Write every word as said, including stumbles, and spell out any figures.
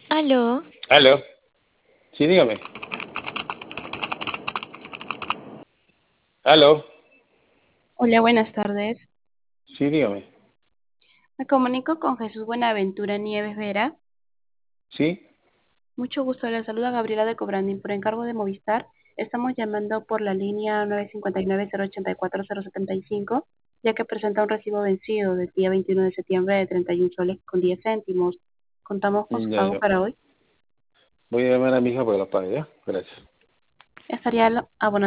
Aló, Aló. Sí, dígame. Aló. Hola, buenas tardes. Sí, dígame. Me comunico con Jesús Buenaventura Nieves Vera. Sí. Mucho gusto, le saluda Gabriela de Cobrandín por encargo de Movistar. Estamos llamando por la línea nueve cinco nueve cero ocho cuatro cero siete cinco, ya que presenta un recibo vencido del día veintiuno de septiembre de treinta y uno soles con diez céntimos. ¿Contamos con su Ya, pago ya. para hoy? Voy a llamar a mi hija para que lo pague, ¿ya? Gracias. Estaría abonando